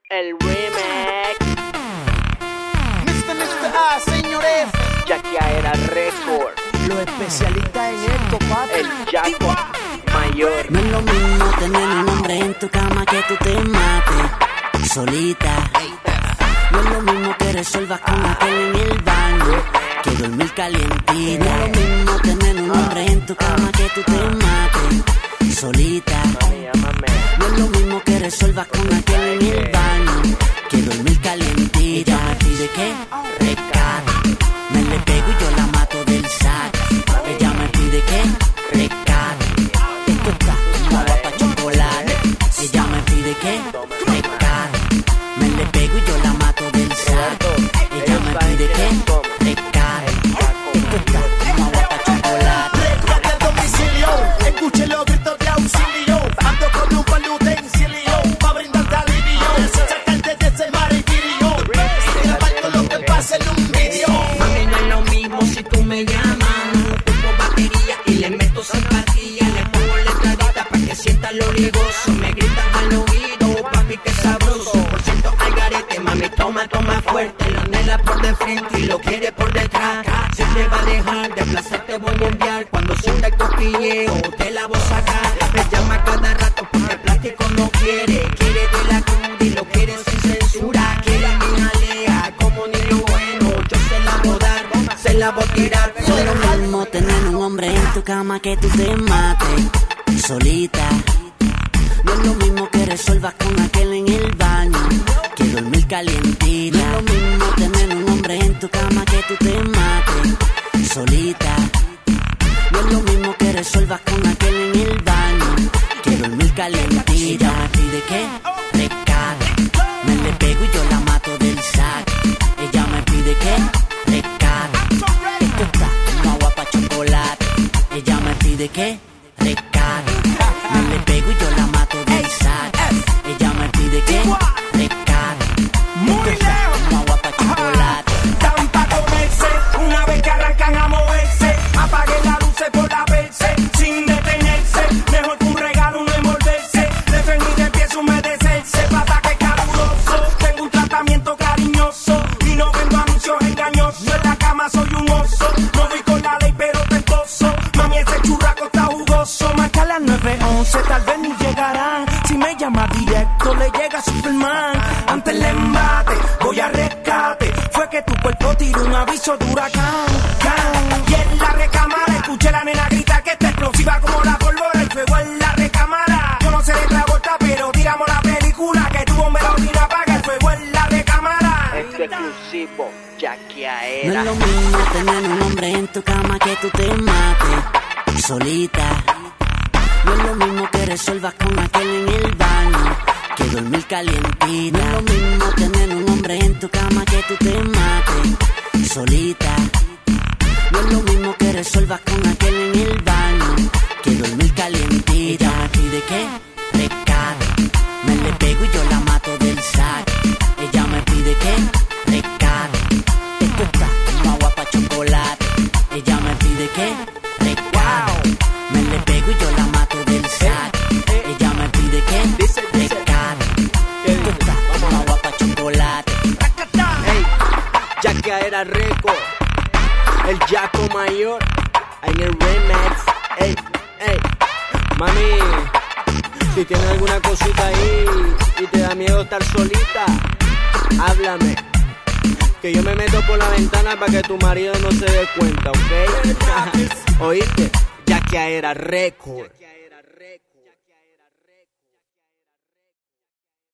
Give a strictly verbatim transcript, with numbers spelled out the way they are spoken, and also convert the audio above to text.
El remix. mister mister A, señores. Yaquiaera Record. Los especialistas en esto, papi. El Yaco Mayor. No es lo mismo tener un hombre en tu cama que tú te mates solita. No es lo mismo que resuelvas con aquel en el baño que dormir calientita. No es lo mismo tener un hombre en tu cama que tú te mates solita. No es lo mismo que resuelvas con aquel en el baño que dormir calientita. Ella me pide que rescate, me le pego y yo la mato del saco. Ella me pide que rescate, esto está como agua pa' chocolate. Ella me pide que rescate, me le pego y yo la mato del saco. Ella me pide que rescate, esto está como agua pa' chocolate. Rescate a domicilio, escuche los gritos de auxilio. Ando con un par de utensilios pa' brindarte alivio, sacarte de ese martirio y grabar todo lo que pasa en un vídeo. Mami, no es lo mismo si tú me llamas. Pongo batería y le meto simpatía. Le pongo letradita pa' que sienta lo riesgoso. Me gritas al oído, papi, que sabroso. Por ciento al garete, mami, toma, toma fuerte. Lo anhela por de frente y lo quiere por detrás. Siempre va a dejar de placer, te voy a enviar. Cuando sienta el cosquilleo, te la voy a sacar. Me llama cada rato porque el plástico no quiere. Quiere de la cruz y lo quiere sin censura. Quiere mi jalea como niño bueno. Yo se la voy a dar, se la voy a tirar. No es lo mismo tener un hombre en tu cama que tú te mates solita. No es lo mismo que resuelvas con aquel en el baño que dormir calientita. No es lo mismo tener un hombre en tu cama que tú te mates solita. No es lo mismo que resuelvas con aquel en el baño que dormir calientita. Ella me pide que rescate, me le pego y yo la mato del saco. Ella me pide que rescate, esto está como agua pa' chocolate. Ella me pide que rescate, me le pego y yo la mato del saco. Ella me pide que rescate, esto está como agua pa' chocolate. Están pa' comerse, una vez que arrancan a moverse. Apaguen las luces por la verse, sin detenerse. Mejor que un regalo no envolverse. De frente y de pie humedecerse, pa' ataque caluroso. Tengo un tratamiento cariñoso y no vendo anuncios engañosos. En la cama soy un oso, no voy con la ley pero tentoso. Mami, ese churraco está jugoso. Marca las nueve once, tal vez ni llegarán. Si me llama directo le llega Superman. Ante el embate, voy a rescate. Fue que tu cuerpo tiró un aviso de huracán, can. Y en la recámara escuché la nena gritar que está explosiva como la pólvora. El fuego en la recámara. Yo no sé de Travolta, pero tiramos la película. Que tu bombero vino apaga el fuego en la recámara. Este exclusivo, No Yaquiaera. es lo mismo tener un hombre en tu cama que tú te mates solita. No es lo mismo que resuelvas con aquel en el baño que dormir calientita. No es lo mismo tener un hombre en tu cama que tú te mates solita. No es lo mismo que resuelvas con aquel en el baño que dormir calientita. Ella me pide que rescate, me le pego y yo la mato del saco. Ella me pide que rescate, esto está como agua pa' chocolate. Ella me pide que rescate, me le pego y yo la mato del saco. Ella me pide que rescate, esto está como agua pa' chocolate. Ey, Yaquiaera Record. El Yaco Mayor. En el remix. Ey, ey. Mami, si tienes alguna cosita ahí y te da miedo estar solita, háblame. Que yo me meto por la ventana para que tu marido no se dé cuenta, ¿ok? ¿Oíste? Yaquiaera Record.